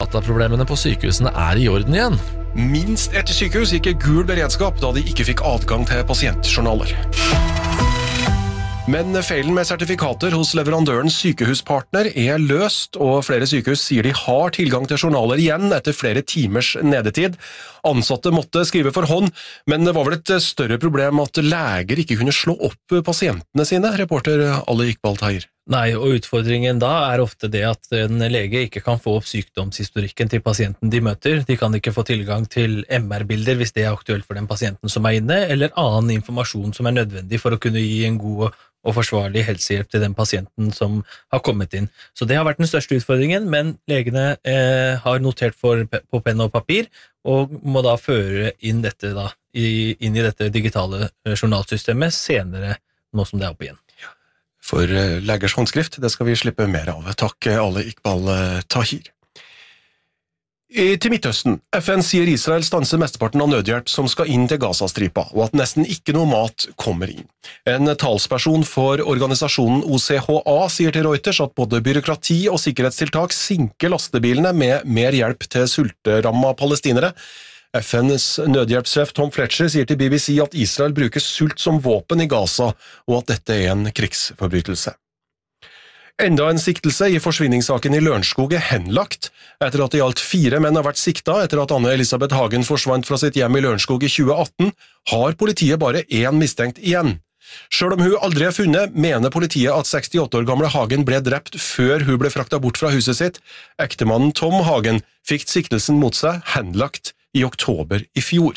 dataproblemene på sykehusene I orden igjen. Minst ett sykehus gikk I gul beredskap da de ikke fikk adgang til pasientjournaler. Men feilen med sertifikater hos leverandørens sykehuspartner løst, og flere sykehus sier de har tilgang til journaler igjen etter flere timers nedetid. Ansatte måtte skrive for hånd, men det var vel et større problem at leger ikke kunne slå opp pasientene sine, reporter Ali Iqbal Tahir. Nei, og utfordringen da ofte det at en lege ikke kan få opp sykdomshistorikken til pasienten de møter. De kan ikke få tilgang til MR-bilder hvis det aktuelt for den pasienten som inne, eller annen informasjon som nødvendig for å kunne gi en god og forsvarlig helsehjelp til den pasienten som har kommet inn. Så det har vært den største utfordringen, men legene har notert på penn og papir, og må da føre inn dette inn I dette digitale journalsystemet senere, nå som det opp igjen. For legers håndskrift, det skal vi slippe mer av. Takk, Ali Iqbal Tahir. Til Midtøsten. FN sier Israel stanser mesteparten av nødhjelp som skal inn til Gazastripa, og at nesten ikke noe mat kommer inn. En talsperson for organisasjonen OCHA sier til Reuters at både byråkrati og sikkerhetstiltak sinker lastebilene med mer hjelp til sulteramma palestinere. FNs nødhjelpssjef Tom Fletcher sier til BBC at Israel bruker sult som våpen I Gaza, og at dette en krigsforbrytelse. Enda en siktelse I forsvinningssaken I Lørenskog henlagt. Etter at I alt 4 menn har vært sikta etter at Anne-Elisabeth Hagen forsvant fra sitt hjem I Lørenskog I 2018, har politiet bare 1 mistenkt igjen. Selv om hun aldri funnet, mener politiet at 68 år gamle Hagen ble drept før hun ble fraktet bort fra huset sitt. Ektemannen Tom Hagen fikk siktelsen mot seg henlagt I oktober I fjor.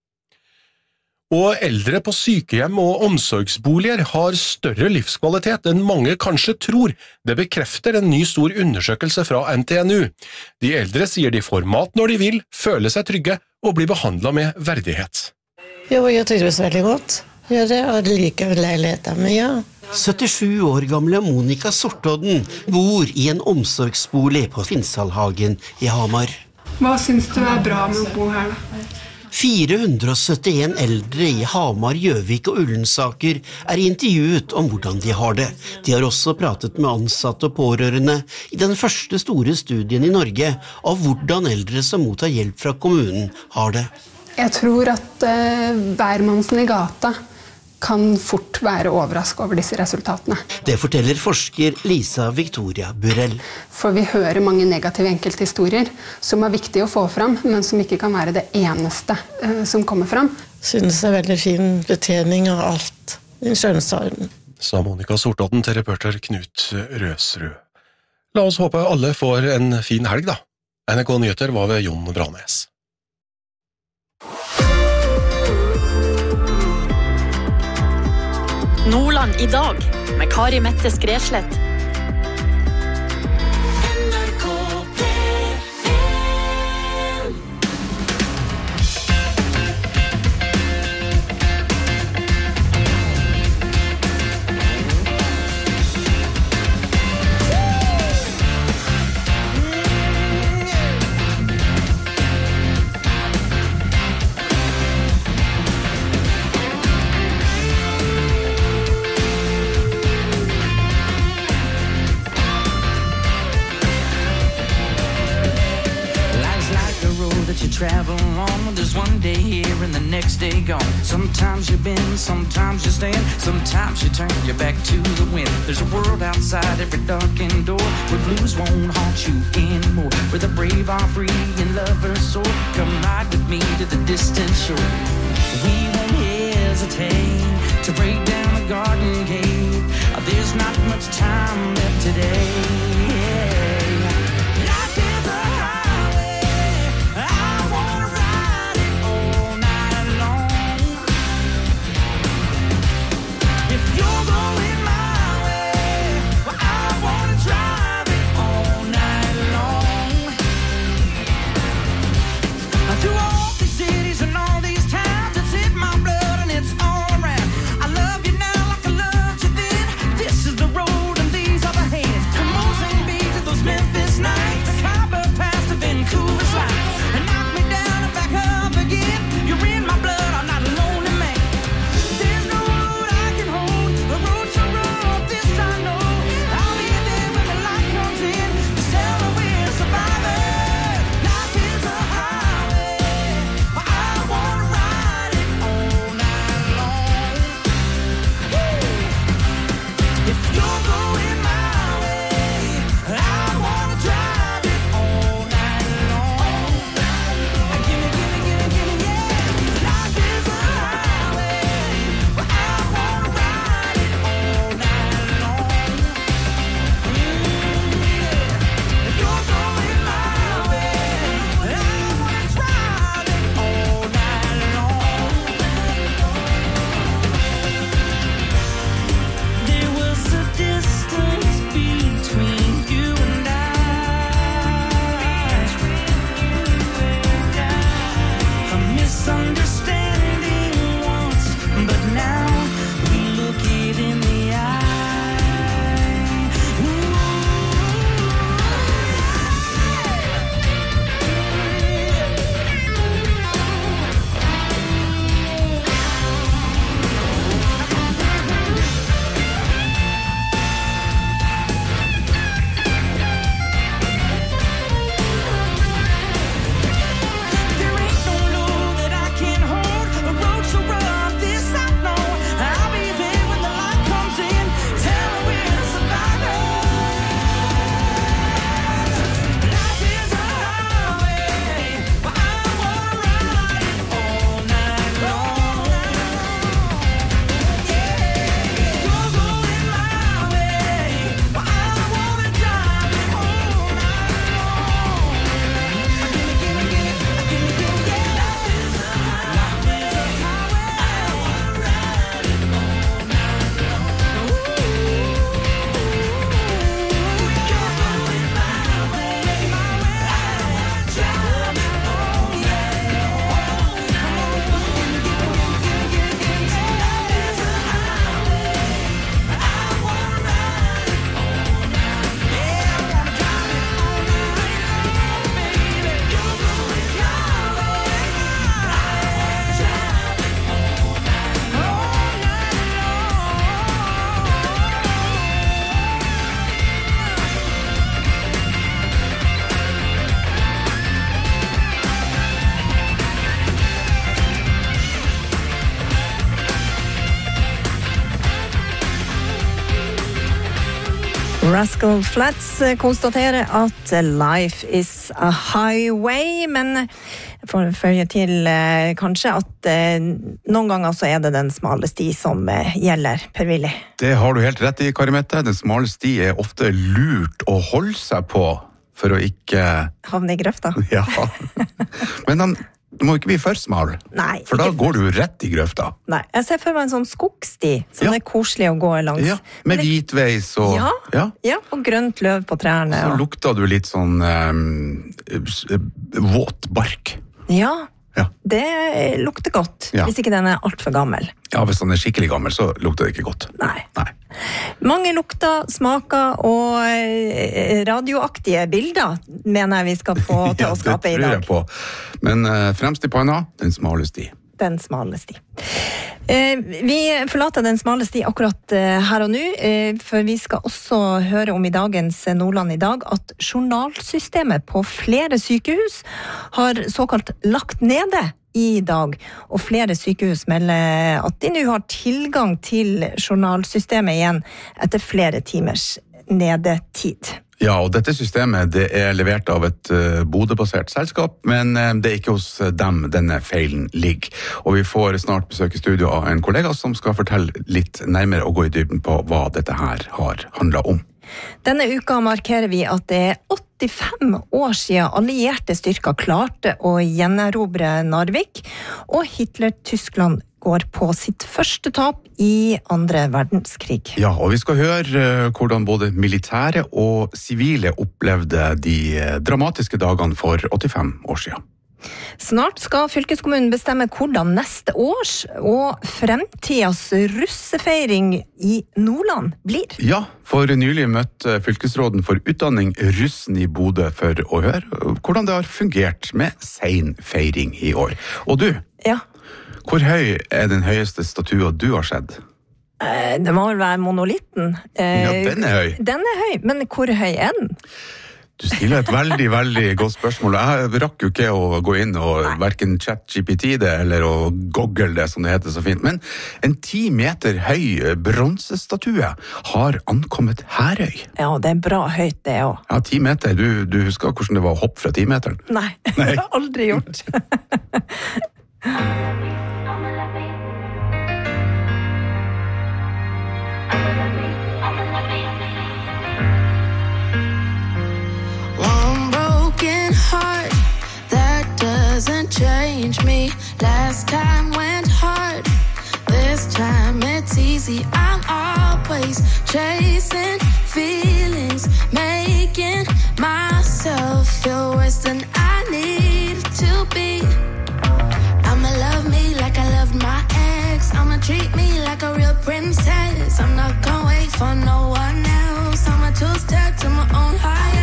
Og eldre på sykehjem og omsorgsboliger har større livskvalitet enn mange kanskje tror. Det bekrefter en ny stor undersøkelse fra NTNU. De eldre sier de får mat når de vil, føler seg trygge og blir behandlet med verdighet. Jo, jeg trives veldig godt. Ja, det liker leiligheten, men ja. 77 år gamle Monica Sortodden bor I en omsorgsbolig på Finnsalhagen I Hamar. Hva synes du bra med å bo her da? 471 eldre I Hamar, Gjøvik og Ullensaker intervjuet om hvordan de har det. De har også pratet med ansatte og pårørende I den første store studien I Norge av hvordan eldre som mottar hjelp fra kommunen har det. Jeg tror at hvermannsen I gata kan fort være overrasket over disse resultatene. Det forteller forsker Lisa Victoria Burrell. For vi hører mange negative enkelthistorier som viktig å få fram, men som ikke kan være det eneste som kommer fram. Synes det veldig fin betjening av alt I skjønnestaden. Sa Monica Sortodden til reporter Knut Røsrud. La oss håpe alle får en fin helg da. NRK Nyheter var ved Jon Branes. Nordland I dag, med Kari Mette Skreslett. Travel on, there's one day here and the next day gone. Sometimes you bend, sometimes you stand, sometimes you turn your back to the wind. There's a world outside every darkened door where blues won't haunt you anymore, where the brave are free and lovers soar. Come ride with me to the distant shore. We won't hesitate to break down a garden gate. There's not much time left today. Road and these are the hands. Come on, sing. Rascal Flatts konstaterer at life is a highway, men for å føye til kanskje at noen ganger så det den smale sti som gjelder, Per-Willy. Det har du helt rett i, Kari-Mette. Den smale sti ofte lurt å holde seg på for å ikke havne i grøfta. Ja, men du må ikke bli for smal. Nei. For da går du rett i grøfta. Nei, jeg ser for meg en sånn skogsti, som koselig å gå langs. Ja, med hvitveis og... Ja, og grønt løv på trærne. Så lukter du litt sånn våt bark. Ja, det lukter godt, hvis ikke den alt for gammel. Ja, hvis den skikkelig gammel, så lukter det ikke godt. Nei. Mange lukter, smaker og radioaktige bilder, mener jeg vi skal få til å skape i dag. Ja, det tror jeg på. Men fremst i panna, den smale sti. Den smale sti. Vi forlater den smale sti akkurat her og nå, for vi skal også høre om i dagens Nordland i dag at journalsystemet på flere sykehus har såkalt lagt nede i dag, og flere sykehus melder at de nå har tilgang til journalsystemet igjen etter flere timers nedetid. Ja, og dette systemet det levert av et Bodø-basert selskap, men det ikke hos dem denne feilen ligger. Og vi får snart besøke studio av en kollega som skal fortelle litt nærmere og gå i dybden på hva dette her har handlet om. Denne uka markerer vi at det 85 år siden allierte styrker klarte å gjenerobre Narvik, og Hitler-Tyskland går på sitt første tap i andre verdenskrig. Ja, og vi skal høre hvordan både militære og sivile opplevde de dramatiske dagene for 85 år siden. Snart skal fylkeskommunen bestemme hvordan neste års og fremtidens russefeiring i Nordland blir. Ja, for nylig møtte fylkesråden for utdanning russen i Bodø for å høre hvordan det har fungert med sen feiring i år. Og du? Ja. Hvor høy den høyeste statua du har sett? Det må vel være monolitten. Ja, den høy. Den høy, men hvor høy den? Du stiller et veldig, veldig godt spørsmål. Jeg rakk jo ikke å gå inn og hverken ChatGPT det, eller å google det, som det heter så fint. Men en 10 meter høy bronsestatue har ankommet Herøy. Ja, det bra høyt det også. Ja, 10 meter. Du husker hvordan det var å hoppe fra 10-meteren? Nei, det har aldri gjort. Heart that doesn't change me. Last time went hard, this time it's easy. I'm always chasing feelings, making myself feel worse than I need to be. I'ma love me like I loved my ex. I'ma treat me like a real princess. I'm not gonna wait for no one else. I'ma two-step to my own higher.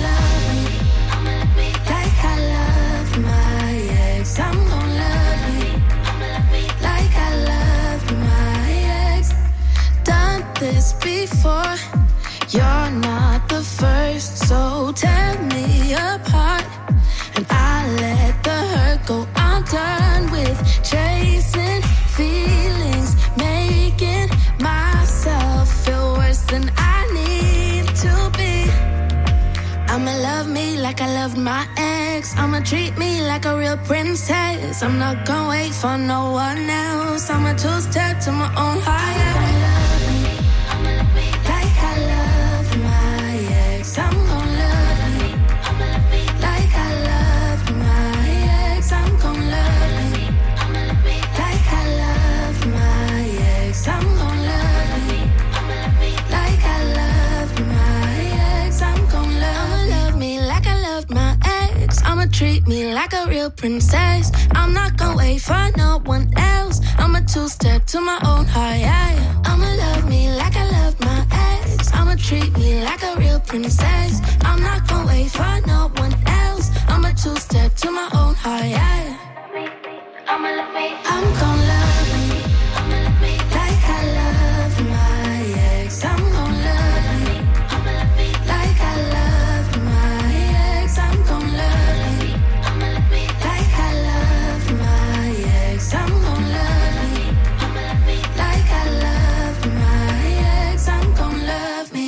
I love my ex. I'm gonna love me like I love my ex. Done this before. You're not the first, so tear me apart, and I let the hurt go. I'm done with chasing feelings, making myself feel worse than I need to be. I'ma love me like I loved my ex. I'ma treat me like a real princess. I'm not gonna wait for no one else. I'ma two-step to my own higher. I'ma love me like I loved my ex. I'm gonna love me like I loved my ex. I'm gonna love me like I loved my ex. I'm gonna love me like I loved my ex. I'm gonna love me like I loved my ex. I'ma treat me like a real princess. I'm not gonna wait for no one else. I'ma two-step to my own heart, yeah. I'ma love me like I loved my ex. I'ma treat me like a real princess. I'm not gonna wait for no one else. I'ma two-step to my own heart, yeah. I'ma love me. I'm gonna love me like I loved my ex. I'm gonna love me like I loved my ex. I'm gonna love me like I loved my ex. I'm gonna love me like I loved my ex. I'm gonna love me.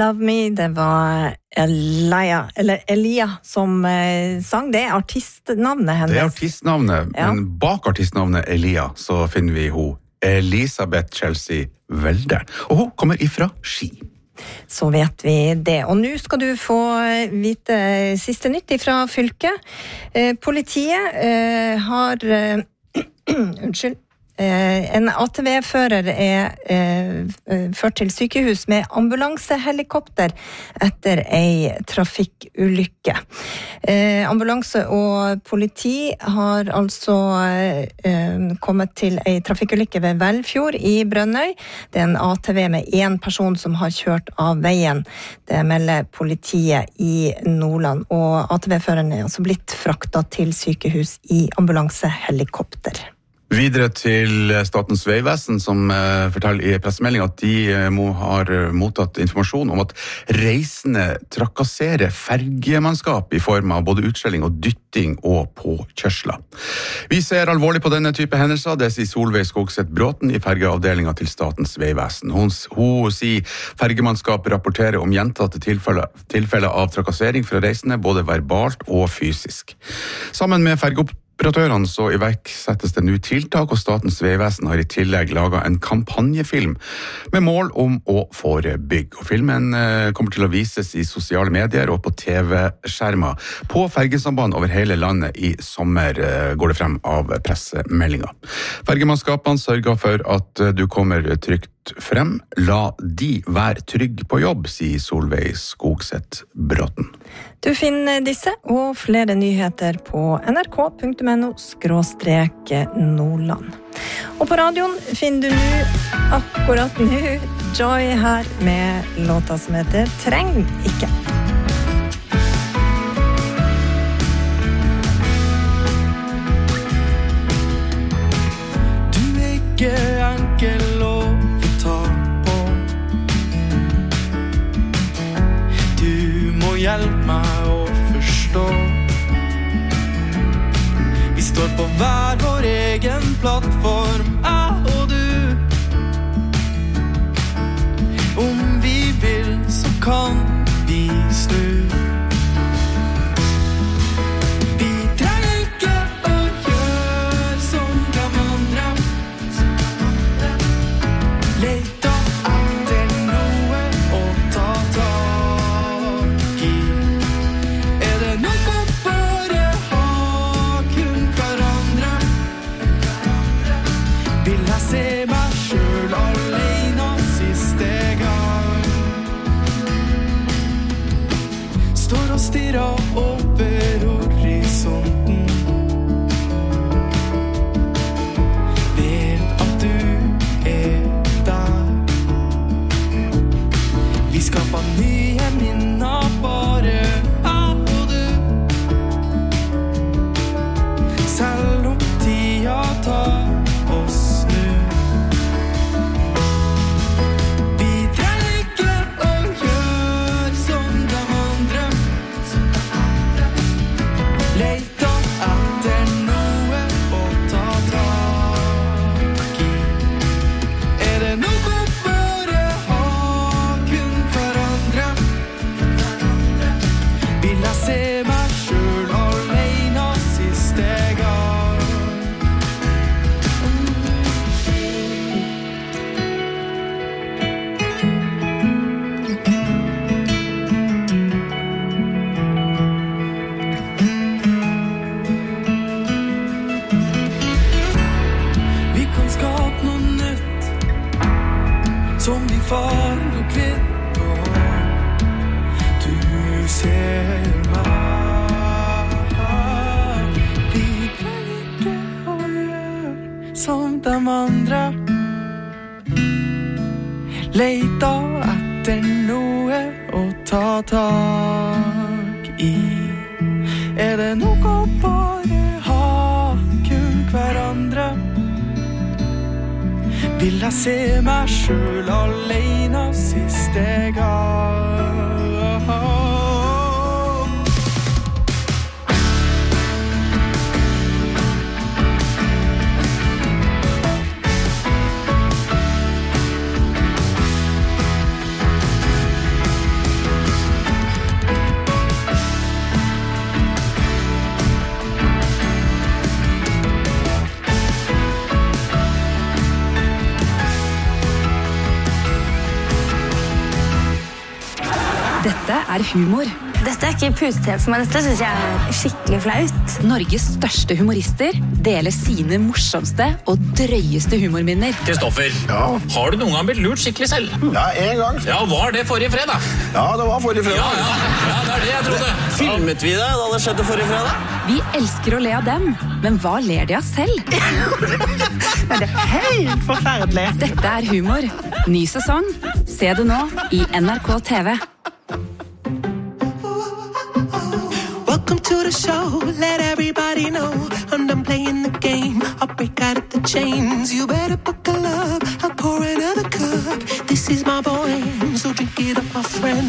Love Me, det var Elia som sang. Det artistnavnet hennes. Det artistnavnet, men bak artistnavnet Elia så finner vi hun Elisabeth Chelsea Welde, og hun kommer ifra Ski. Så vet vi det. Og nå skal du få vite siste nytt fra fylket. Politiet har unnskyld. En ATV-fører ført til sykehus med ambulansehelikopter etter ei trafikkulykke. Ambulanse og politi har altså kommet til ei trafikkulykke ved Velfjord i Brønnøy. Det en ATV med en person som har kjørt av veien. Det melder politiet i Nordland, og ATV-føreren altså blitt fraktet til sykehus i ambulansehelikopter. Videre til Statens Vegvesen, som forteller i pressemeldingen at de har mottatt informasjon om at reisende trakasserer fergemannskap i form av både utskjelling og dytting og påkjørsler. Vi ser alvorlig på denne type hendelser, det sier Solveig Skogseth Bråten i fergeavdelingen til Statens Vegvesen. Hun sier fergemannskap rapporterer om gjentatte tilfeller av trakassering fra reisende, både verbalt og fysisk. Sammen med fergeoperatørene så iverksettes det nå tiltak, og Statens Vegvesen har i tillegg laget en kampanjefilm med mål om å forebygge. Og filmen kommer til å vises i sosiale medier og på TV-skjermer på fergesamband over hele landet i sommer, går det frem av pressemeldingen. Fergemannskapene sørger for at du kommer trygt frem. La de være trygg på jobb, sier Solveig Skogseth Bråten. Du finner disse og flere nyheter på nrk.no/Nordland. Og på radioen finner du akkurat nå Joy her med låta som heter Treng ikke. Du ikke enkel å få tak på. Du må hjelpe meg å forstå. Vi står på hver vår egen plattform, jeg og du. Om vi vil, så kan vi snu. Vi trenger ikke å gjøre som de andre. Leta etter noe å ta tak i. Er det nok å bare ha kun hverandre? Vil jeg se meg selv alene siste gang? Står og stirrer over horisonten. Vet at du der. Vi skaper nye minner, bare jeg og du. Selv om tida tar oss nu. Vi trenger ikke å gjøre som de andre. Leta etter noe å ta tak i. Er det nok å bare ha kun hverandre? Vil jeg se meg selv alene siste gang? Vi kan skape noe nytt som vi farer og kvitt på. Du ser meg. Vi trenger ikke å gjøre som de andre. Leita etter noe å ta tak i. Er det nok å bare ha kun hverandre? Vil jeg se meg selv alene siste gang? humor. Dette ikke putetreff for meg, dette synes jeg skikkelig flaut. Norges største humorister deler sine morsomste og drøyeste humorminner. Kristoffer, har du noen gang blitt lurt skikkelig selv? Ja, en gang. Ja, var det forrige fredag? Ja, det var forrige fredag. Ja, det er det jeg trodde. Filmet vi det da det skjedde forrige fredag? Vi elsker å le av dem, men hva ler de av selv? Det er helt forferdelig. Dette er humor. Ny sesong. Se det nå i NRK TV. Welcome to the show, let everybody know I'm done playing the game, I'll break out of the chains. You better buckle up, I'll pour another cup. This is my boy, so drink it up, my friend.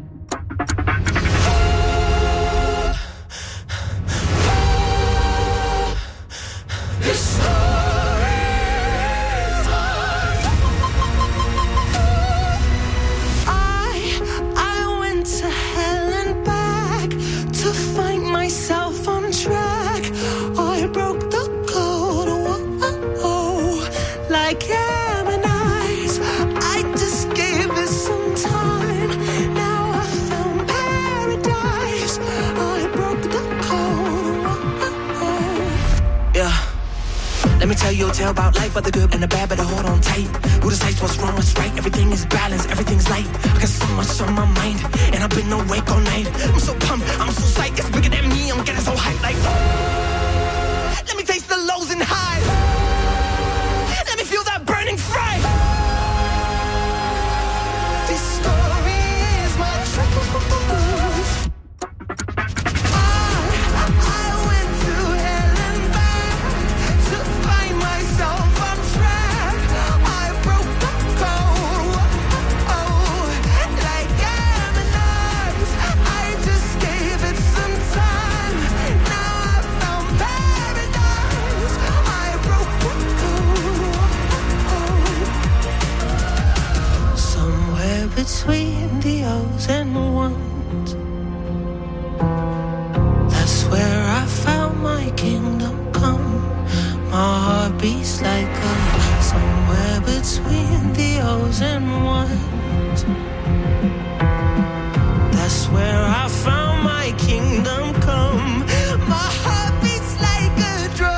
Let me tell you a tale about life, but the good and the bad, better hold on tight. Who decides what's wrong, what's right? Everything is balanced, everything's light. I got so much on my mind, and I've been awake all night. I'm so pumped, I'm so psyched, it's bigger than me, I'm getting so hyped like let me taste the lows and highs. Let me feel that burning fire. This story is my truth. Between the O's and the ones, that's where I found my kingdom come. My heart beats like a somewhere between the O's and ones. That's where I found my kingdom come. My heart beats like a drum.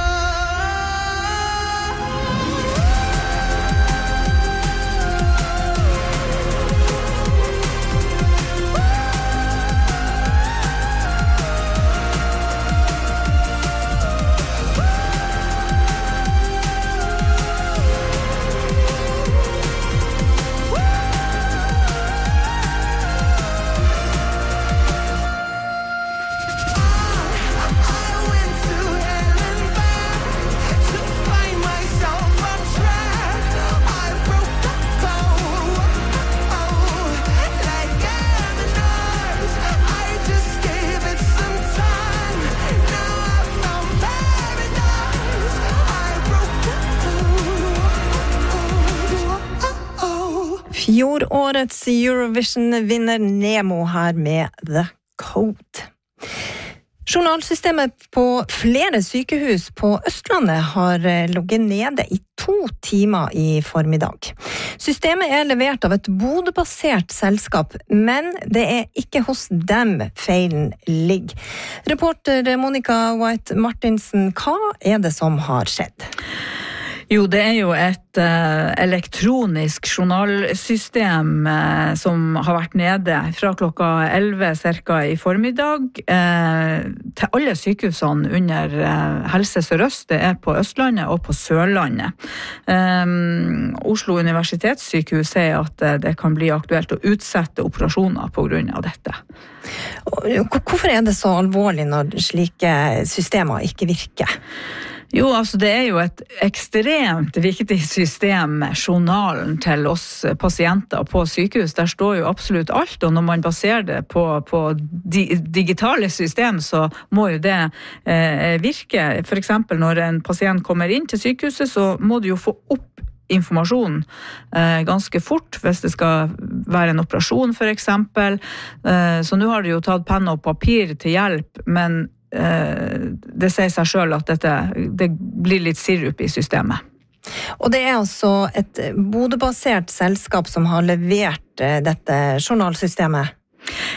Fjorårets Eurovision-vinner Nemo her med The Code. Journalsystemet på flere sykehus på Østlandet har ligget nede i 2 timer i formiddag. Systemet er levert av et Bodø-basert selskap, men det er ikke hos dem feilen ligger. Reporter Monica White Martinsen, hva er det som har skjedd? Jo, det er jo et elektronisk journalsystem som har vært nede fra klokka 11 cirka i formiddag til alle sykehusene under Helse Sør-Øst. Det er på Østlandet og på Sørlandet. Oslo universitetssykehus sier at det kan bli aktuelt å utsette operasjoner på grunn av dette. Hvorfor er det så alvorlig når slike systemer ikke virker? Jo, altså det er jo et ekstremt viktig system, journalen til oss pasienter på sykehus. Der står jo absolutt alt, og når man baserer det på digitale system, så må jo det virke. For eksempel når en pasient kommer inn til sykehuset, så må du jo få opp informasjon ganske fort, hvis det skal være en operasjon for eksempel. Så nå har du jo tatt penn og papir til hjelp, men det sier seg selv at det blir litt sirup i systemet. Og det er altså et Bodø-basert selskap som har levert dette journalsystemet?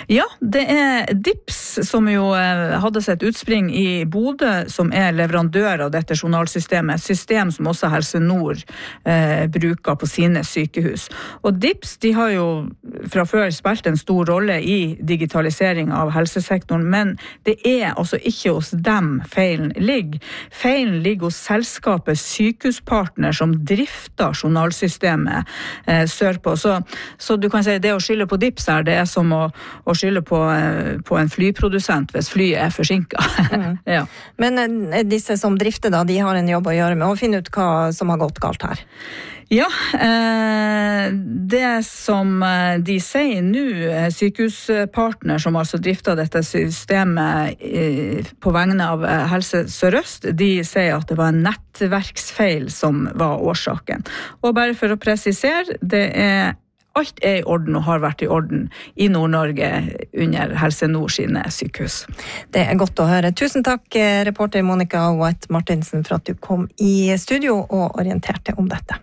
Ja, det DIPS som jo hadde sett utspring i Bodø, som leverandør av dette journalsystemet, et system som også Helse Nord bruker på sine sykehus. Og DIPS, de har jo fra før spilt en stor rolle i digitalisering av helsesektoren, men det altså ikke hos dem feilen ligger. Feilen ligger hos selskapet Sykehuspartner som drifter journalsystemet sørpå. Så du kan si det å skylde på DIPS her, det som å skylde på en flyprodusent hvis flyet forsinket. Ja. Men disse som drifter da, de har en jobb å gjøre med å finne ut hva som har gått galt her. Ja, det som de sier nå, Sykehuspartner som altså drifter dette systemet på vegne av Helse Sør-Øst, de sier at det var en nettverksfeil som var årsaken. Og bare for å presisere, alt i orden og har vært i orden i Nord-Norge under Helse Nord sine sykehus. Det godt å høre. Tusen takk, reporter Monica White Martinsen, for at du kom i studio og orienterte om dette.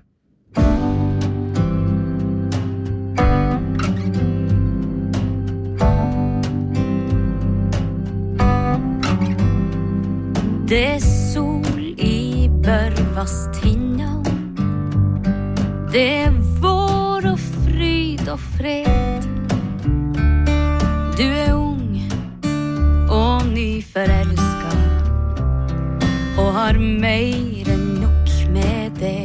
Det sol i Børvast hinna. Det vår og fryd og fred. Du ung og nyforelska og har mer enn nok med det.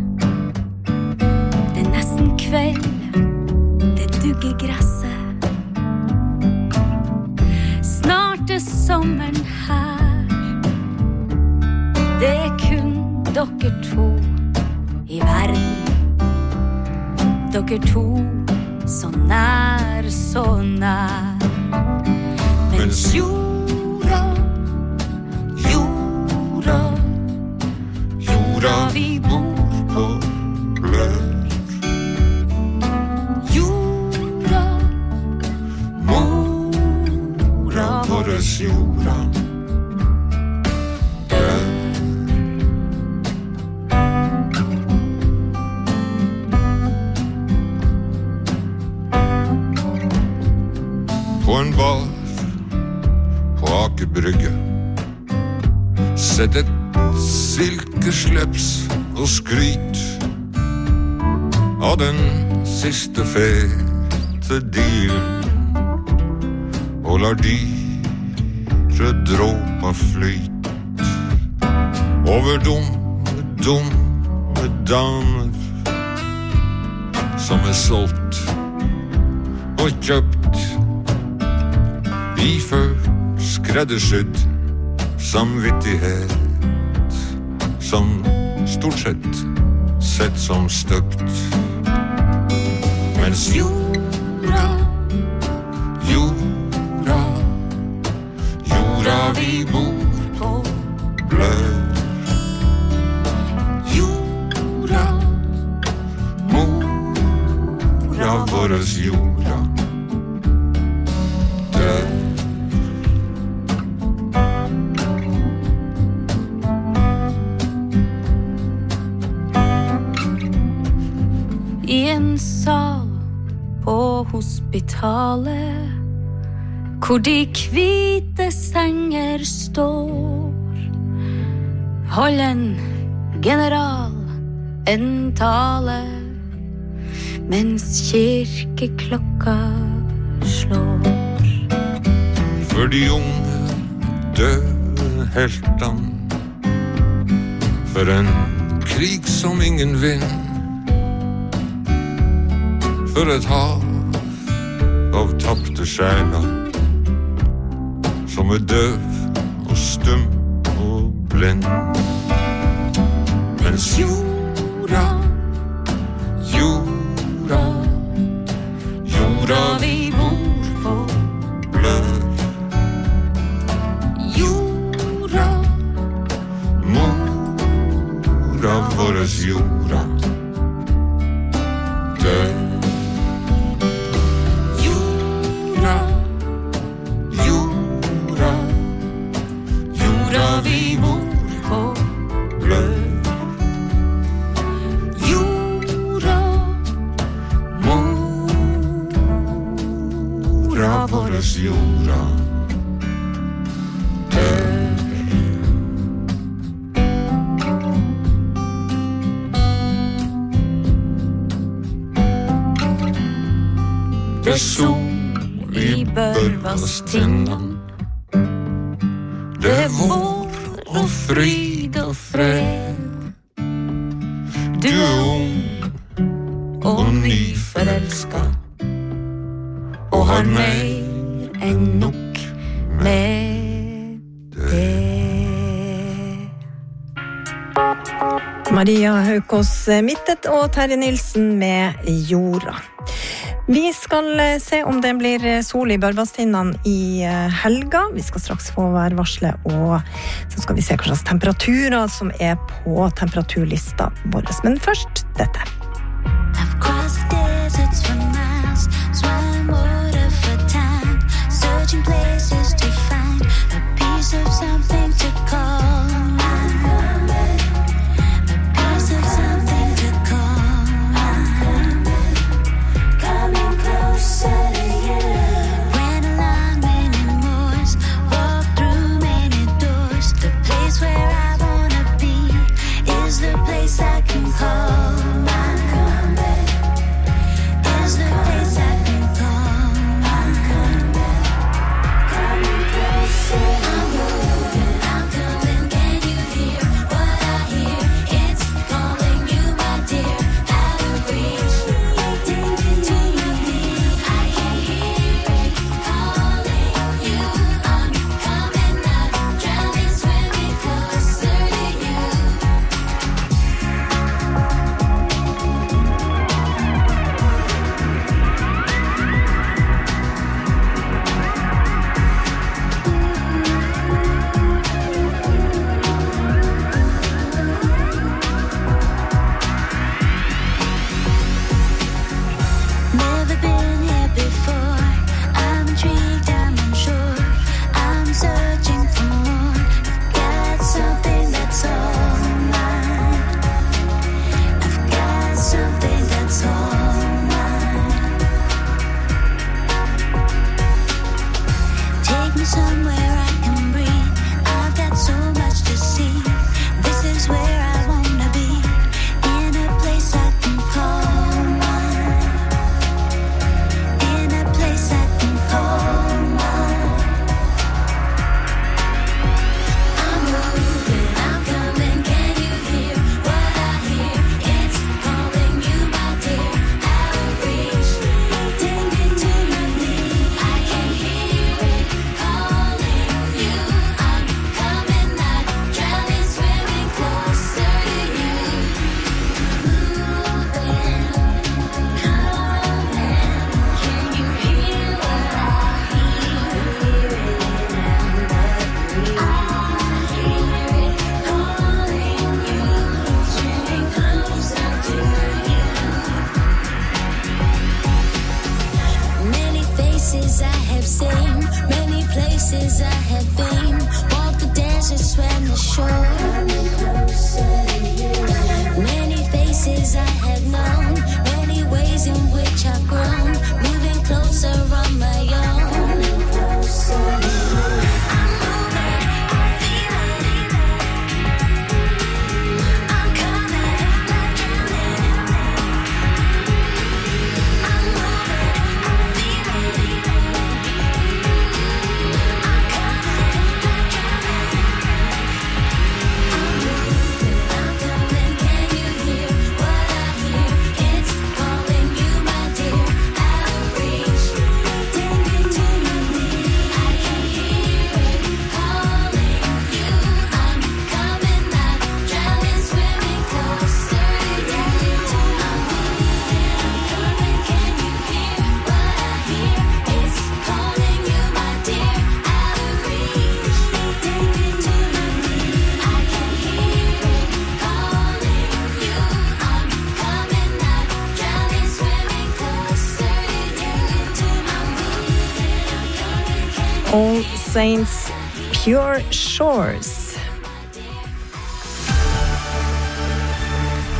Det nesten kveld, det dugger gresset. Snart sommeren her. Det kun dere to i verden. Dere to så nær, så nær. Mens jorda vi bor på blør. Jorda, mora våres jorda. På en bar på Aker Brygge sett et silkesleps og skryt av den siste fete dealen og lar dyre dråper flyt over dumme damer som solgt og kjøpt iført skreddersydd samvittighet som stort sett som støpt. Mens jorda vi bor på blør. Jorda, mora våres jorda. I en sal på hospitalet hvor de hvite senger står hold en general en tale mens kirkeklokka slår for de unge døde heltene for en krig som ingen vinner for et hav av tappte sjæler som døv og stum og blind mens jorda vi bor på blør jorda mora våres jorda dør vi bor på blør jorda mora vår sol i Børvastinnan. Det vår och frid och fred. Du ung och nyförälskad och har mer än nog med det. Maria Haukås Mittet og Terje Nilsen med Jorda. Vi skal se om det blir sol i Børvastinnan i helga. Vi skal straks få værvarsle, og så skal vi se hva slags temperaturer som på temperaturlista vår. Men først dette. I've crossed deserts for miles, swam water for time, searching places to find a piece of something to call mine. A piece of something to call mine. Coming closer to you. Ran along many moors, walked through many doors. The place where I wanna be is the place I can call mine. Is the place I can call mine. Coming closer. I'm moving, I'm coming. Can you hear what I hear? It's calling you, my dear. Out of reach, take it to my knee. I can hear it calling you. I'm coming, not drowning, swimming closer to you. Never been here before. I'm intrigued, I'm unsure. I'm searching for more. I've got something that's all mine. I've got something that's all mine. Take me somewhere I can breathe. I've got so much to see. This is where I wanna be. In a place I can call mine. In a place I can call mine. I'm moving, I'm coming. Can you hear what I hear? It's calling you, my dear. Out of reach, take it to my knee. I can hear it calling you. I'm coming, not drowning, swimming closer to you. Moving, coming. Can you hear what I hear? I hear it calling you, swimming closer to you. Many faces I have seen, many places I have been. Walked the desert, swam the shore. Many faces I have known, many ways in which I've grown. Moving closer on my own. I'm moving, I feel it. I'm coming, not drowning. I'm moving, I feel it. I'm coming, not drowning. I'm moving, I'm coming. Can you hear what I hear? It's calling you, my dear. Out of reach, take it to my knee. I can hear it calling you. I'm coming, not drowning, swimming closer to you. I'm moving, I'm coming. Can you hear what I hear? It's calling you, my dear. Out of reach, take it to my knee. I can hear it calling you. I'm coming, not drowning, swimming closer to you. I'm moving, I'm coming. All Saints Pure Shores.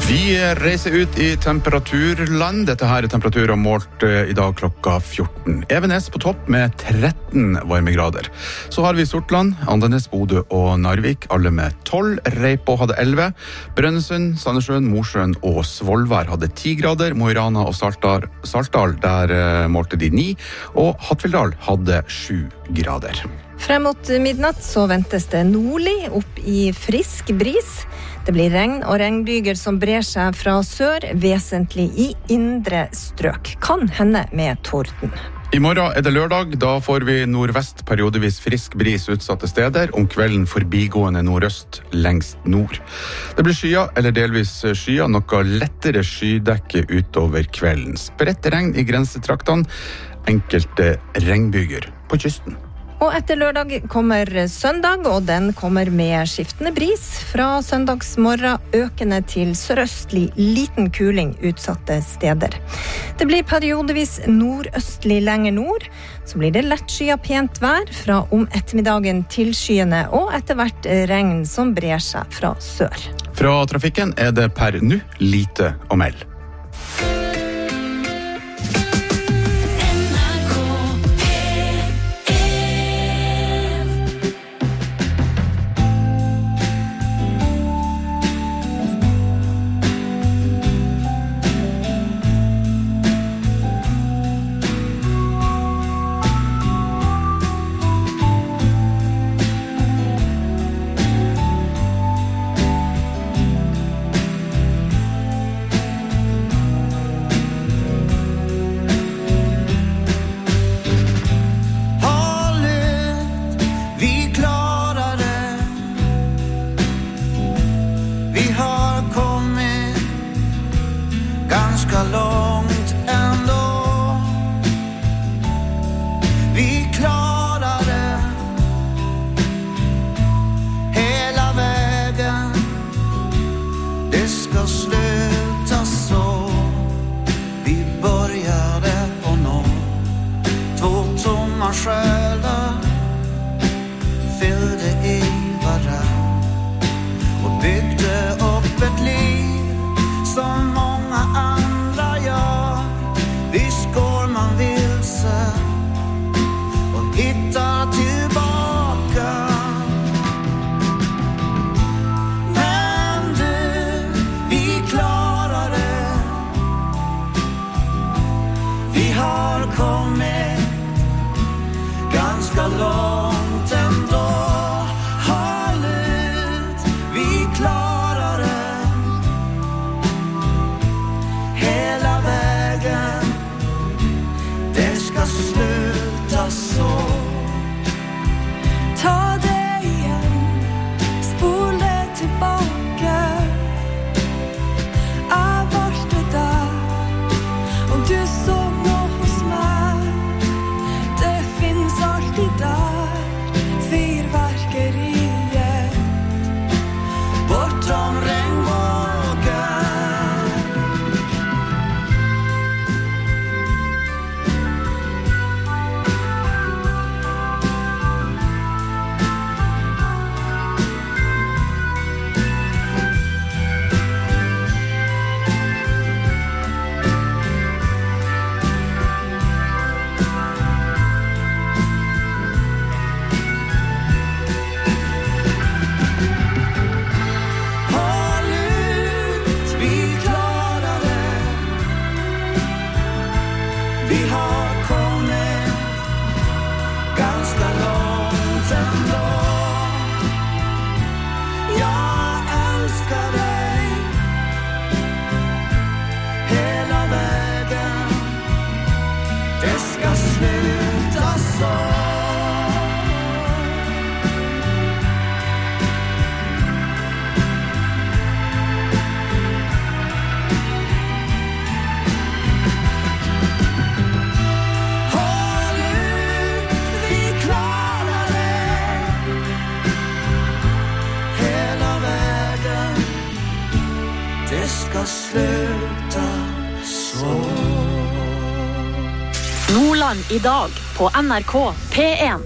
Vi reiser ut i temperaturland. Dette her er temperaturer målt i dag klokka 14. Evenes på topp med 13 varmegrader. Så har vi Sortland, Andenes, Bodø og Narvik, alle med 12. Reipå hadde 11. Brønnøysund, Sandnessjøen, Mosjøen og Svolvær hadde 10 grader. Mo i Rana og Saltdal, der målte de 9. Og Hattfjelldal hadde 7 grader. Frem mot midnatt så ventes det nordlig opp i frisk bris. Det blir regn og regnbyger som brer seg fra sør, vesentlig i indre strøk. Kan hende med torden. I morgen er det lørdag, da får vi nordvest periodevis frisk bris utsatte steder, om kvelden forbigående nordøst lengst nord. Det blir skyer eller delvis skyer, noe lettere skydekke utover kvelden. Spredt regn i grensetraktene, enkelte regnbyger på kysten. Og etter lørdag kommer søndag, og den kommer med skiftende bris. Fra søndagsmorgen økende til sørøstlig liten kuling utsatte steder. Det blir periodevis nordøstlig lenger nord. Så blir det lettskyet pent vær fra om ettermiddagen til skyene, og etter hvert regn som brer seg fra sør. Fra trafikken er det per nå lite å melde. Nordland i dag på NRK P1.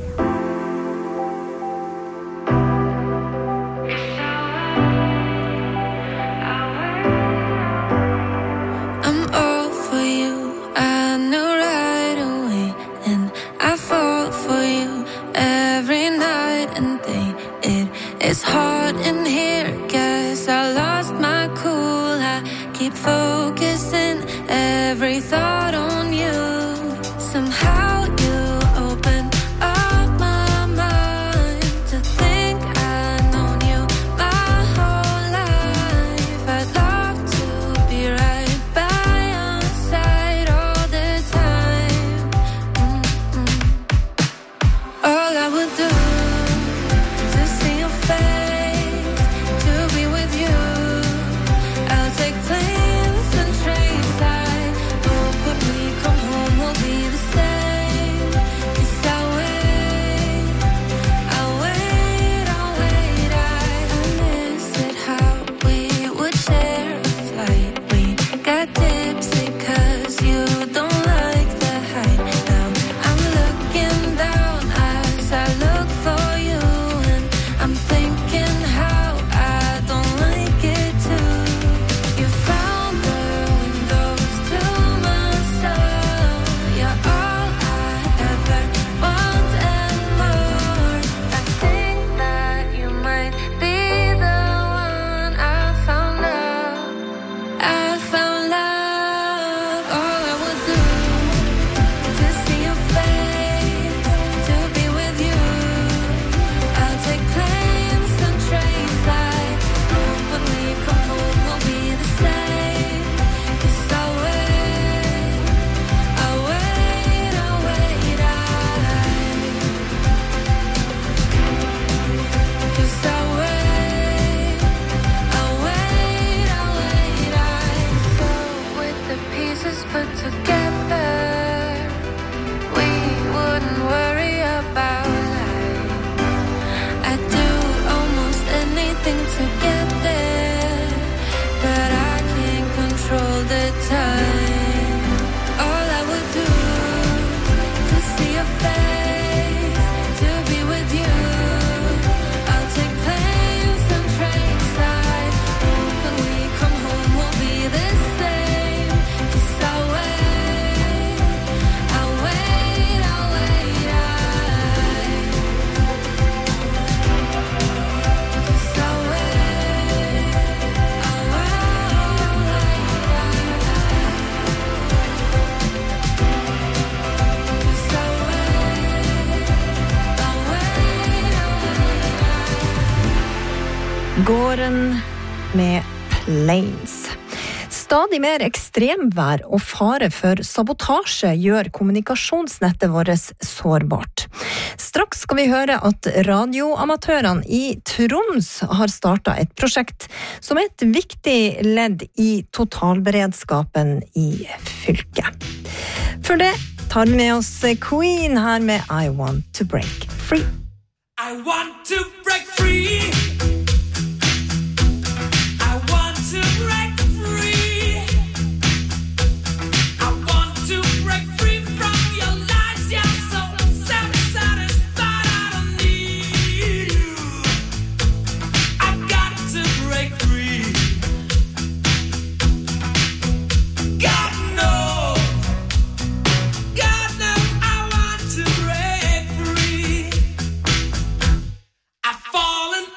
hot in here, guess I lost my cool. I keep focusing every thought on you. Somehow you open up my mind to think I've known you my whole life. I'd love to be right by your side all the time. All I would do to see your face, to be with you. I'll take planes and trains. I hope when we come home we'll be the same. 'Cause I'll wait, I'll wait, I'll wait. I miss it how we would share a flight. We got tipsy 'cause you don't like the height. Now I'm looking down as I look for you, and I'm thinking how I don't like it too. You found the windows to my soul. You're all I ever want and more. I think that you might be the one. I found love. All I would do to see your face, to be with you. I'll take planes and trains. I hope when we come home we'll be the same. 'Cause I'll wait, I'll wait, I'll wait. 'Cause I'll wait, I'll wait, I'll wait. So with the pieces put together, we wouldn't worry about life. I'd do almost anything to get there, but I can't control the time. All I would do to see your face, to be with you. I'll take planes and trains. I hope when we come home we'll be the same. 'Cause I'll wait, I'll wait, I'll wait. 'Cause I'll wait, I'll wait, I'll wait. 'Cause I'll wait, I'll wait, I'll wait. Gården med Planes. Stadig mer ekstremvær og fare for sabotasje gjør kommunikasjonsnettet vårt sårbart. Straks skal vi høre at radioamatørene i Troms har startet et prosjekt som er et viktig ledd i totalberedskapen i fylket. For det tar vi med oss Queen her med I Want to Break Free. I want to break free. I want to break free. I want to break free from your lies. You're so self-satisfied. I don't need you. I've got to break free. God knows I want to break free. I've fallen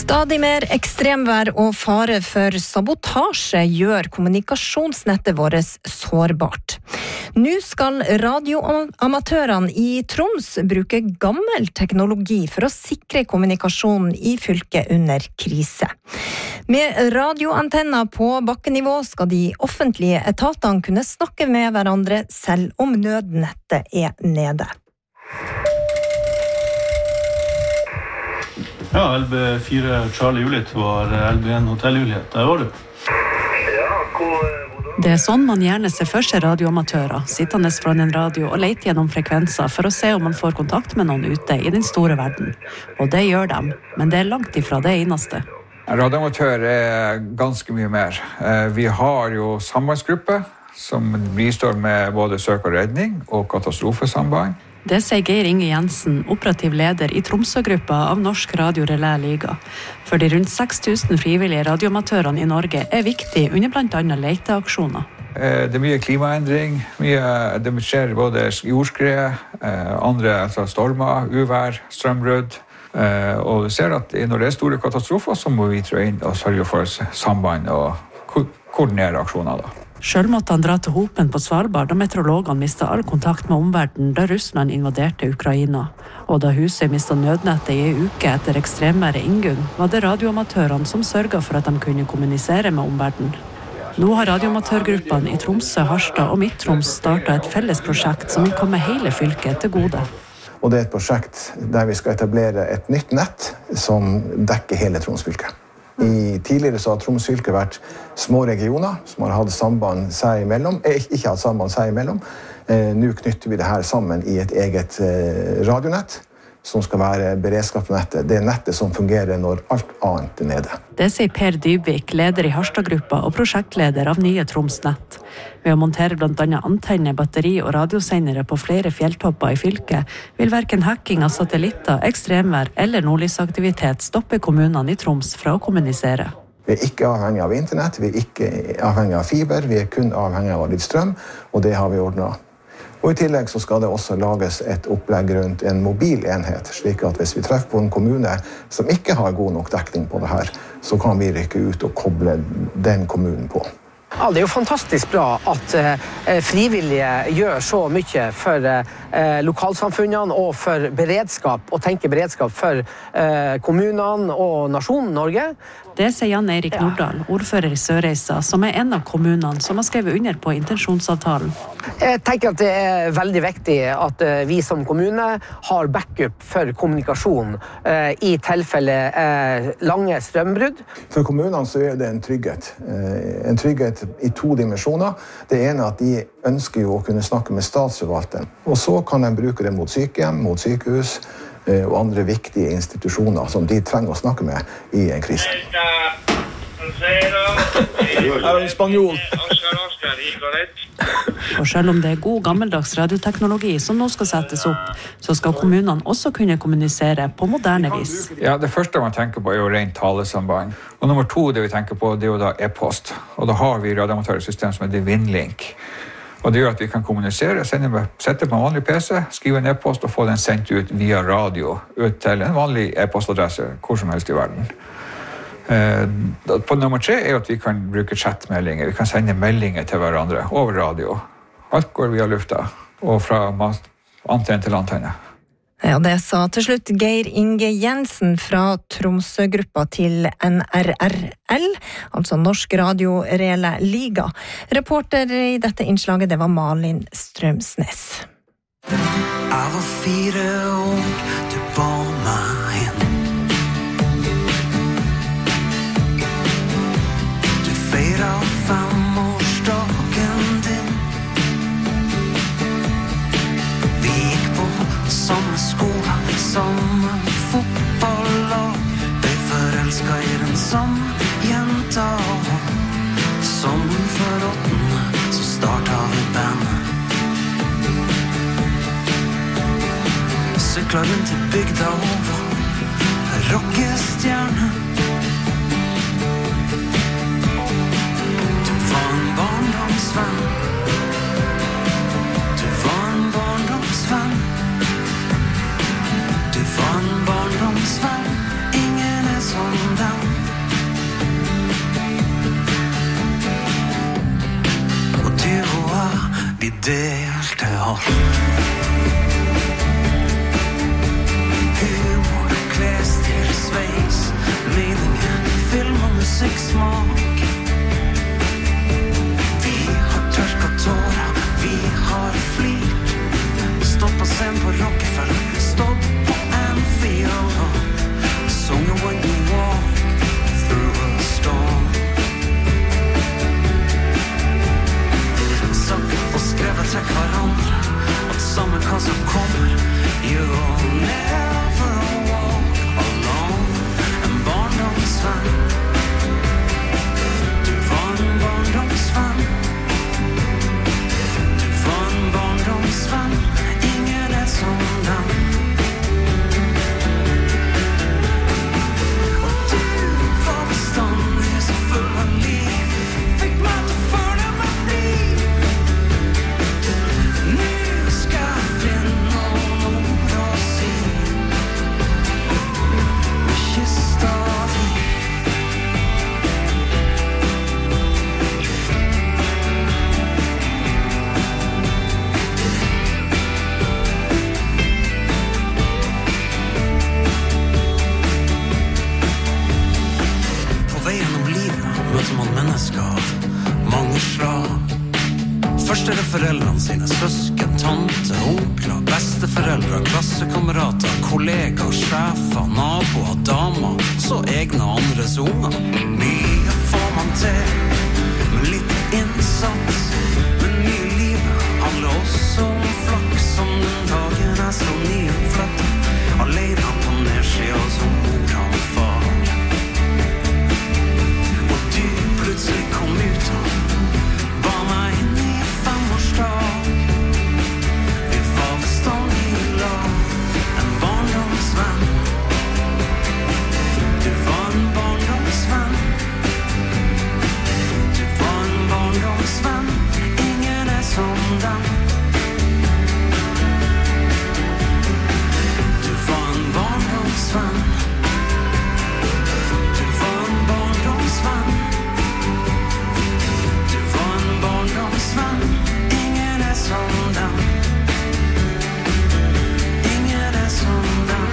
Stadig mer ekstremvær og fare for sabotasje gjør kommunikasjonsnettet vårt sårbart. Nå skal radioamatørene i Troms bruke gammel teknologi for å sikre kommunikasjonen i fylket under krise. Med radioantenner på bakkenivå skal de offentlige etatene kunne snakke med hverandre selv om nødnettet er nede. Ja, LB4 Charlie Juliet var LB1 Hotel Juliet. Der var du. Det er sånn man gjerne ser for seg radioamatører, sittende foran en radio og lete gjennom frekvenser for å se om man får kontakt med noen ute i den store verden. Og det gjør de, men det er langt ifra det eneste. Radioamatør er ganske mye mer. Vi har jo sambandsgruppe som bistår med både søk og redning og katastrofesamband. Det sier Geir Inge Jensen, operativ leder i Tromsø-gruppa av Norsk Radio Relais Liga. For de rundt 6000 frivillige radioamatørene i Norge er viktig under blant annet leteaksjoner. Det er mye klimaendring, det skjer både jordskred, andre stormer, uvær, strømbrudd. Og vi ser at når det er store katastrofer, så må vi trå inn og sørge for samband og koordinere aksjoner da. Selv måtte han dra til Hopen på Svalbard, og meteorologene mistet all kontakt med omverdenen da Russland invaderte Ukraina. Og da huset mistet nødnettet i en uke etter ekstremværet Ingunn, var det radioamatørene som sørget for at de kunne kommunisere med omverdenen. Nå har radioamatørgruppene i Tromsø, Harstad og Midt-Troms startet et felles prosjekt som vil komme hele fylket til gode. Og det er et prosjekt der vi skal etablere et nytt nett som dekker hele Troms-fylket. Tidligere så har Troms fylke vært små regioner som har hatt samband seg imellom, ikke hatt samband seg imellom. Nå knytter vi det her sammen i et eget radionett som skal være beredskapsnettet. Det er nettet som fungerer når alt annet er nede. Det sier Per Dybvik, leder i Harstad-gruppa og prosjektleder av Nye Troms Nett. Ved å montere blant annet antenner, batteri og radiosendere på flere fjelltopper i fylket, vil hverken hacking av satellitter, ekstremvær eller nordlysaktivitet stoppe kommunene i Troms fra å kommunisere. Vi er ikke avhengig av internett, vi er ikke avhengig av fiber, vi er kun avhengig av litt strøm, og det har vi ordnet. Og i tillegg så skal det også lages et opplegg rundt en mobil enhet, slik at hvis vi treffer på en kommune som ikke har god nok dekning på det her, så kan vi rykke ut og koble den kommunen på. Ja, det er jo fantastisk bra at frivillige gjør så mye for lokalsamfunnene og for beredskap, og tenker beredskap for kommunene og nasjonen Norge. Det sier Jan Eirik Nordahl, ordfører i Sørreisa, som er en av kommunene som har skrevet under på intensjonsavtalen. Jeg tenker at det er veldig viktig at vi som kommune har backup for kommunikasjon i tilfelle lange strømbrudd. For kommunene så er det en trygghet. En trygghet i 2 dimensjoner. Det ene er at de ønsker jo å kunne snakke med statsforvalteren. Og så kan de bruke det mot sykehjem, mot sykehus og andre viktige institusjoner som de trenger å snakke med i en krise. Og selv om det er god gammeldags radioteknologi som nå skal settes opp, så skal kommunene også kunne kommunisere på moderne vis. Ja, det første man tenker på er jo rent talesamband. Og nummer 2, det vi tenker på, det er jo da e-post. Og da har vi radioamatørsystem som heter Winlink. Og det gjør at vi kan kommunisere, sette på en vanlig PC, skrive en e-post og få den sendt ut via radio, ut til en vanlig e-postadresse, hvor som helst i verden. På nummer 3 er at vi kan bruke chatmeldinger, vi kan sende meldinger til hverandre over radio. Alt går via lufta, og fra antenne til antenne. Ja, det sa til slutt Geir Inge Jensen fra Tromsø-gruppa til NRRL, altså Norsk Radio Relais Liga. Reporter i dette innslaget, det var Malin Strømsnes. Jeg var 4 år, du ba meg inn. Du feiret 5-årsdagen din. Vi gikk på samme skole, samme fotballag. Ble forelsket i den samme jenta. Sommeren for 8. så startet vi band. Syklet rundt i bygda over rockestjerne. Du var en barndomsvenn. Du var en barndomsvenn. Du var en barndomsvenn. Ingen er som deg. delte alt. Humor, klesstil, sveis, meningen, film og musikksmak. Vi har tørket tårer, vi har flirt. Stått på scenen på Rockefeller, stått på Anfield og sunget When You Walk Through a Storm. Sagt og skrevet til hverandre at sammen hva som kommer, you'll never walk alone. En barndomsvenn, du var en barndomsvenn. Du var en barndomsvenn, ingen som dem. Og du var bestandig så full av liv, fikk meg til å føle meg fri. Nå skal jeg finne noen ord å si, med kysta di. På vei gjennom livet møter man mennesker av mange slag. Først det foreldrene sine, søsken, tante, onkler, besteforeldre, klassekamerater, kollegaer, sjefer, naboer, damer, så egne og andres unger. Mye får man til, med litt innsats, men mye liv handler også om flaks. Som den dagen jeg så nyinnflyttet, alene på nedsida som mor og far. Og du plutselig kom ut av, var meg inn i 5-årsdag. Vi var bestandig i lag, en barndomsvenn. Du var en barndomsvenn. Du var en barndomsvenn, ingen som dem. Du var en barndomsvenn. Du var en barndomsvenn. Du var en barndomsvenn, ingen som dem. Ingen som dem.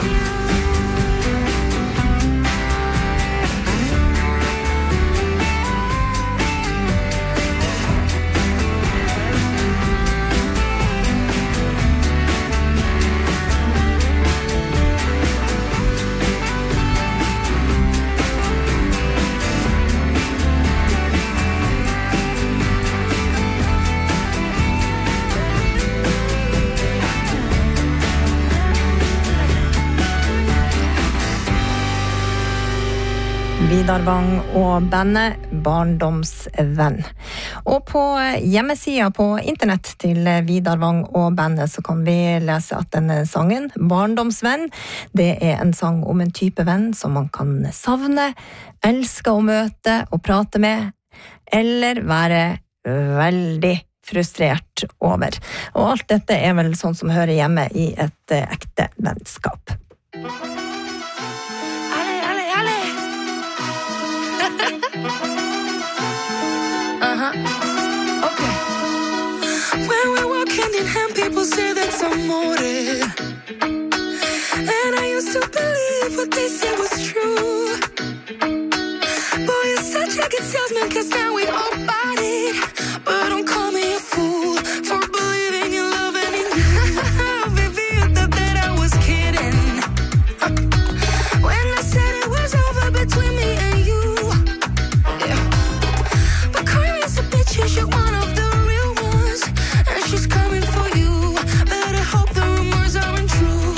Vidar Wang og bandet Barndomsvenn. Og på hjemmesida på internett til Vidar Wang og bandet så kan vi lese at denne sangen, Barndomsvenn, det er en sang om en type venn som man kan savne, elske å møte og prate med, eller være veldig frustrert over. Og alt dette er vel sånn som hører hjemme i et ekte vennskap. Okay. When we walk hand in hand, people say that's amore. And I used to believe what they said was true. Boy, you're such a good salesman, 'cause now we all bought it. But don't call me a fool for believing in love and in you. Baby, you thought that I was kidding when I said it was over between me and you. Yeah. But Carmen's a bitch, you're one of the real ones, and she's coming for you. Better hope the rumors aren't true.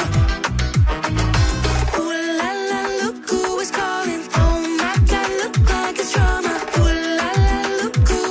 Ooh la la, look who is calling. Oh my God, look like it's drama. Ooh la la, look who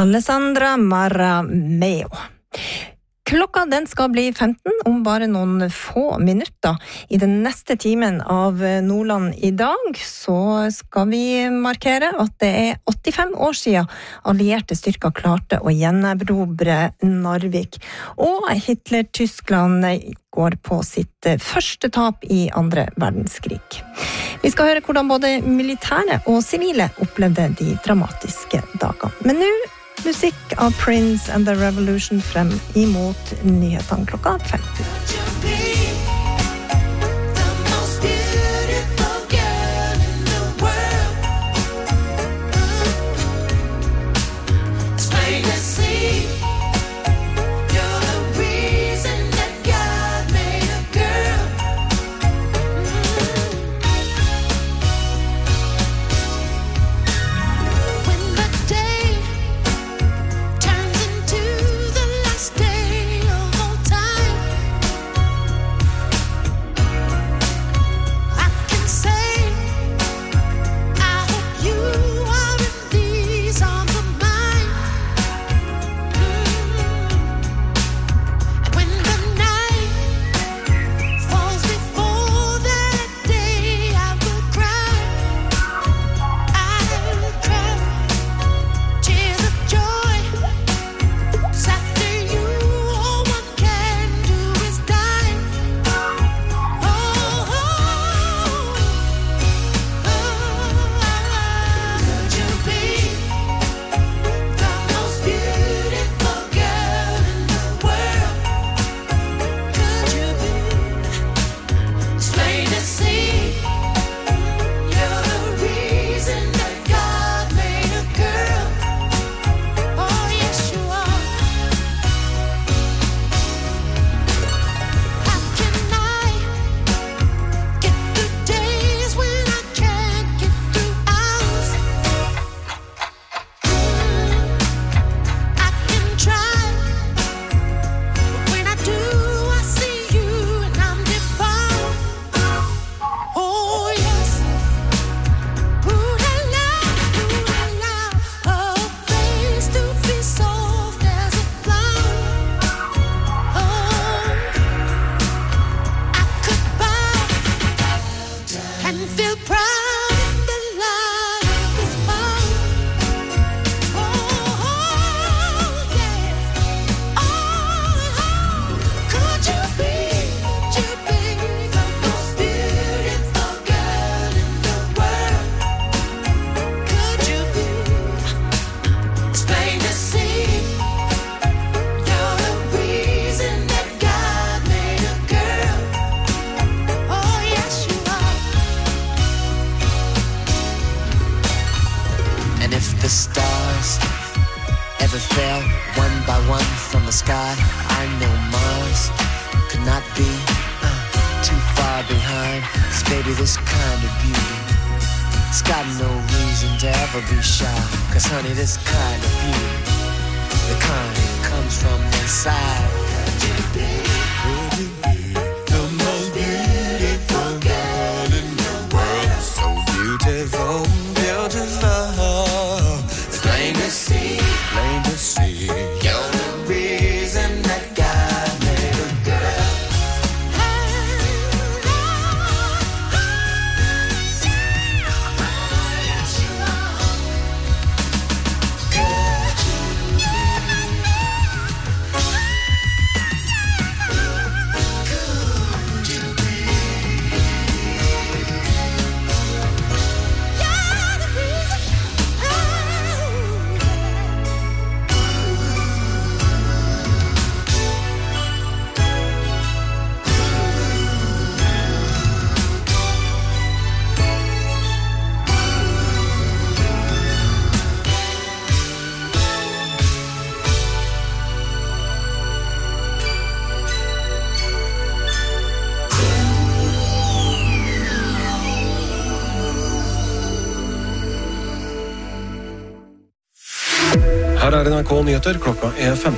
Alessandra Marameo. Klokka den skal bli 15 om bare noen få minutter. I den neste timen av Nordland i dag så skal vi markere at det 85 år siden allierte styrker klarte å gjenerobre Narvik. Og Hitler-Tyskland går på sitt første tap i andre verdenskrig. Vi skal høre hvordan både militære og sivile opplevde de dramatiske dagene. Men nå musikk av Prince and the Revolution frem imot nyhetene klokka 15. Honey, this kind of beauty, the kind that comes from inside. Could you be the most beautiful girl in the world? So beautiful, beautiful. It's plain to see, you're the reason that God made a girl. Her NRK Nyheter, klokka 15.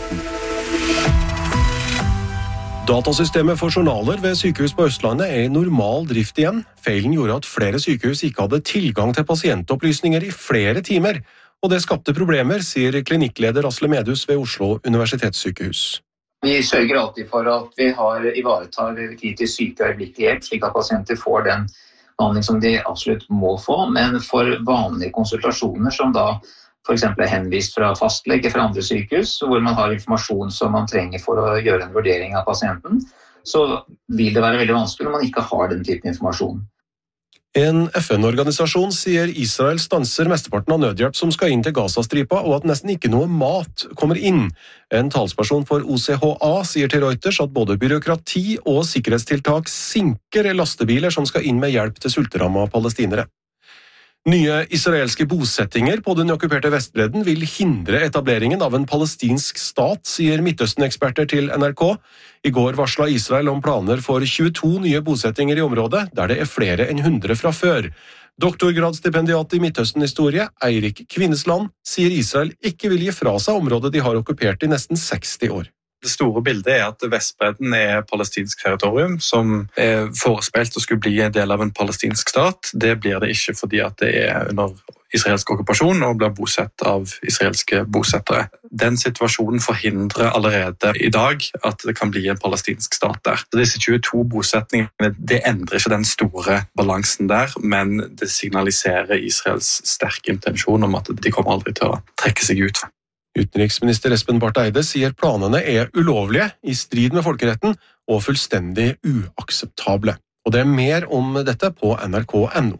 Datasystemet for journaler ved sykehus på Østlandet I normal drift igjen. Feilen gjorde at flere sykehus ikke hadde tilgang til pasientopplysninger I flere timer, og det skapte problemer, sier klinikkleder Asle Medhus ved Oslo Universitetssykehus. Vi sørger alltid for at vi ivaretar kritisk syke øyeblikkelig hjelp, slik at pasienter får den behandling som de absolutt må få, men for vanlige konsultasjoner som da for eksempel henvist fra fastlege fra andre sykehus, hvor man har informasjon som man trenger for å gjøre en vurdering av pasienten, så vil det være veldig vanskelig når man ikke har den typen informasjon. En FN-organisasjon sier Israel stanser mesteparten av nødhjelp som skal inn til Gazastripa, og at nesten ikke noe mat kommer inn. En talsperson for OCHA sier til Reuters at både byråkrati og sikkerhetstiltak sinker lastebiler som skal inn med hjelp til sulterammede palestinere. Nye israelske bosettinger på den okkuperte Vestbredden vil hindre etableringen av en palestinsk stat, sier Midtøsten-eksperter til NRK. I går varslet Israel om planer for 22 nye bosettinger i området, der det flere enn 100 fra før. Doktorgradsstipendiat i Midtøsten-historie, Eirik Kvinnesland, sier Israel ikke vil gi fra seg området de har okkupert i nesten 60 år. Det store bildet at Vestbredden palestinsk territorium som forespeilt å skulle bli en del av en palestinsk stat. Det blir det ikke fordi at det under israelsk okkupasjon og blir bosatt av israelske bosettere. Den situasjonen forhindrer allerede i dag at det kan bli en palestinsk stat der. Så disse 22 bosetningene, det endrer ikke den store balansen der, men det signaliserer Israels sterke intensjon om at de kommer aldri til å trekke seg ut. Utenriksminister Espen Barth Eide sier planene ulovlige, i strid med folkeretten og fullstendig uakseptable. Og det mer om dette på nrk.no.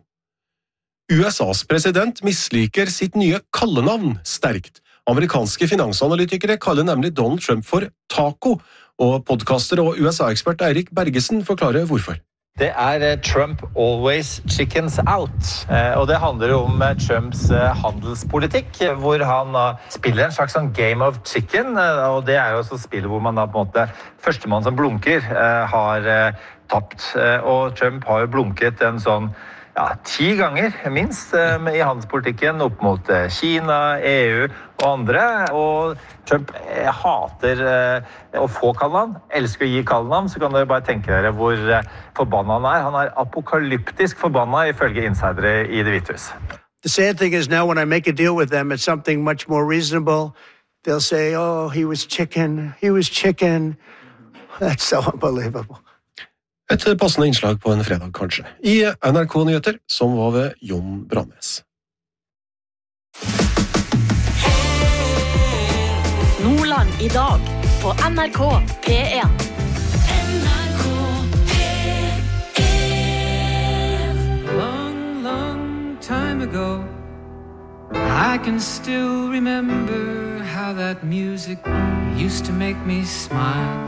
USAs president misliker sitt nye kallenavn sterkt. Amerikanske finansanalytikere kaller nemlig Donald Trump for taco, og podcaster og USA-ekspert Eirik Bergesen forklarer hvorfor. Det Trump always chickens out, og det handler om Trumps handelspolitikk, hvor han spiller en slags game of chicken, og det jo også spillet hvor man da på en måte, førstemann som blunker har tapt, og Trump har jo blunket en sånn 10 ganger minst i handelspolitikken opp mot Kina, EU og andre, og Trump hater å få kallenavn, elsker å gi kallenavn, så kan dere bare tenke dere hvor forbannet han Han apokalyptisk forbannet ifølge insidere i Det Hvite Hus. The sad thing is now when I make a deal with them, it's something much more reasonable. They'll say, oh, he was chicken. That's so unbelievable. Et passende innslag på en fredag, kanskje. I NRK Nyheter, som var ved Jon Brannes. Nordland i dag, på NRK P1. Long time ago, I can still remember how that music used to make me smile.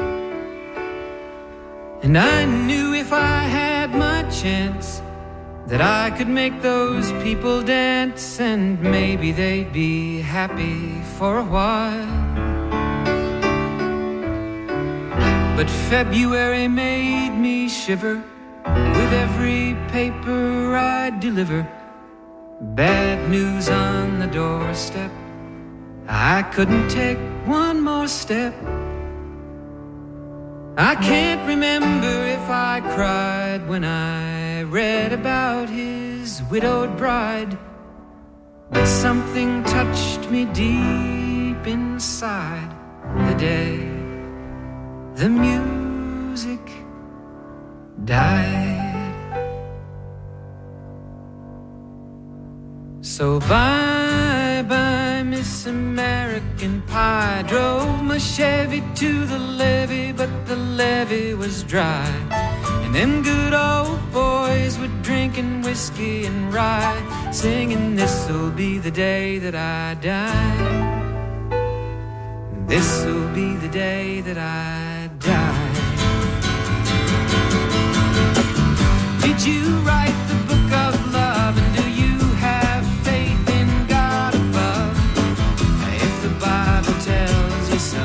And I knew if I had my chance that I could make those people dance, and maybe they'd be happy for a while. But February made me shiver with every paper I deliver. Bad news on the doorstep. I couldn't take one more step. I can't remember if I cried when I read about his widowed bride, but something touched me deep inside the day the music died. So bye-bye, Miss American Pie. Drove my Chevy to the levee, but the levee was dry. And them good old boys were drinking whiskey and rye, singing, this'll be the day that I die. This'll be the day that I die. Did you write the book of love, and do you have faith in God above? If the Bible tells you so,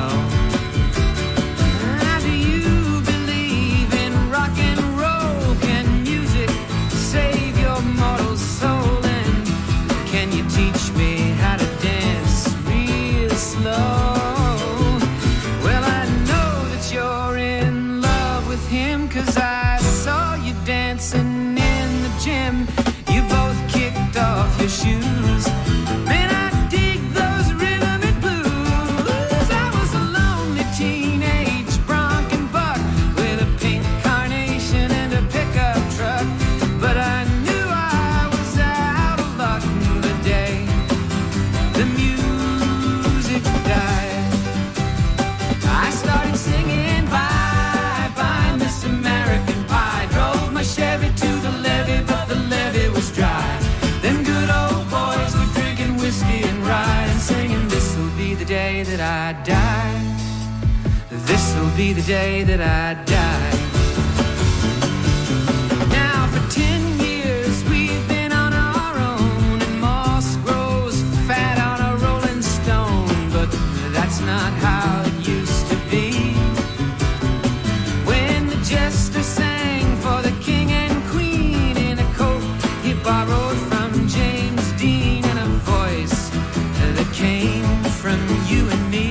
do you believe in rock and roll? Can music save your mortal soul? And can you teach me how to dance real slow? Well, I know that you're in love with him, 'cause I saw you dancing in the gym. You both kicked off your shoes. Man, I die. This'll be the day that I die. Now for 10 years we've been on our own, and moss grows fat on a rolling stone, but that's not how it used to be. When the jester sang for the king and queen in a coat he borrowed from James Dean, and a voice that came from you and me.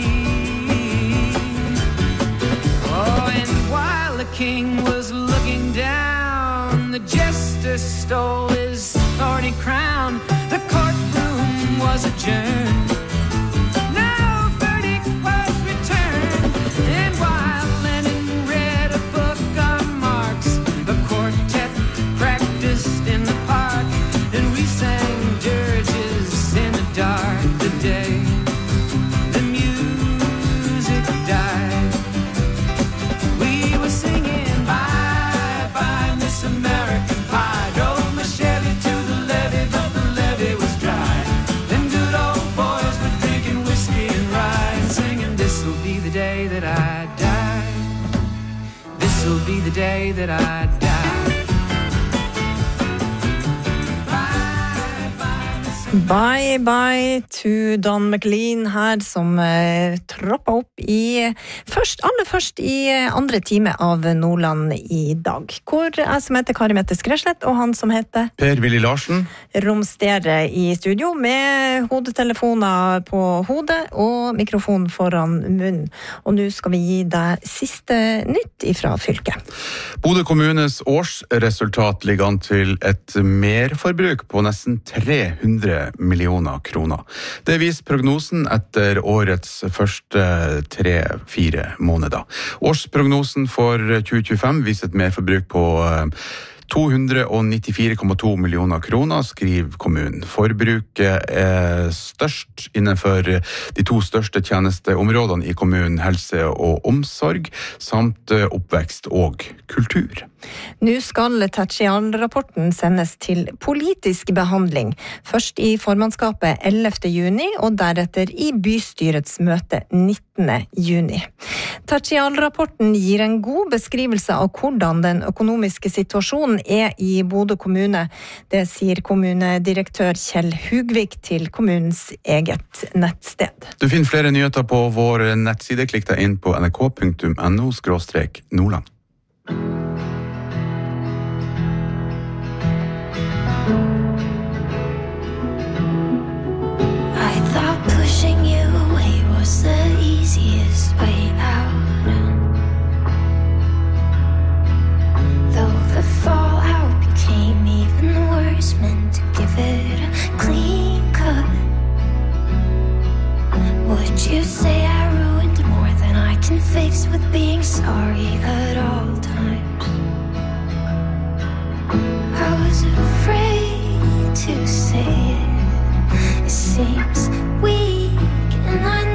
Oh, and while the king was looking down, the jester stole his thorny crown. The courtroom was adjourned. No verdict was returned. And while Lenin read a book on Marx, the quartet practiced in the park, and we sang dirges in the dark. The day the music died, we were singing bye bye Miss American Pie. Drove my Chevy to the levee, but the levee was dry. Them good old boys were drinking whiskey and rye, and singing this'll be the day that I die. This'll be the day that I die. Bye bye to Don McLean her, som troppa opp aller først i andre time av Nordland i dag. Hvor jeg som heter Kari Mette Skreslett, og han som heter Per-Willy Larsen, romsterer i studio med hodetelefoner på hodet og mikrofon foran munnen. Og nå skal vi gi deg siste nytt ifra fylket. Bodø kommunes årsresultat ligger an til et merforbruk på nesten 300 millioner kroner. Det viser prognosen etter årets første 3-4 måneder. Årsprognosen for 2025 viser et merforbruk på 294,2 millioner kroner, skriver kommunen. Forbruket er størst innenfor de to største tjenesteområdene i kommunen, helse og omsorg, samt oppvekst og kultur. Nå skal Tertial-rapporten sendes til politisk behandling, først i formannskapet 11. juni, og deretter i bystyrets møte 19. juni. Tertial-rapporten gir en god beskrivelse av hvordan den økonomiske situasjonen er i Bodø kommune. Det sier kommunedirektør Kjell Hugvik til kommunens eget nettsted. Du finner flere nyheter på vår nettside. Klikk deg inn på nrk.no/Nordland. Pushing you away was the easiest way out. Though the fallout became even worse, meant to give it a clean cut. Would you say I ruined more than I can fix with being sorry at all times? I was afraid to say it. It seems weak, and I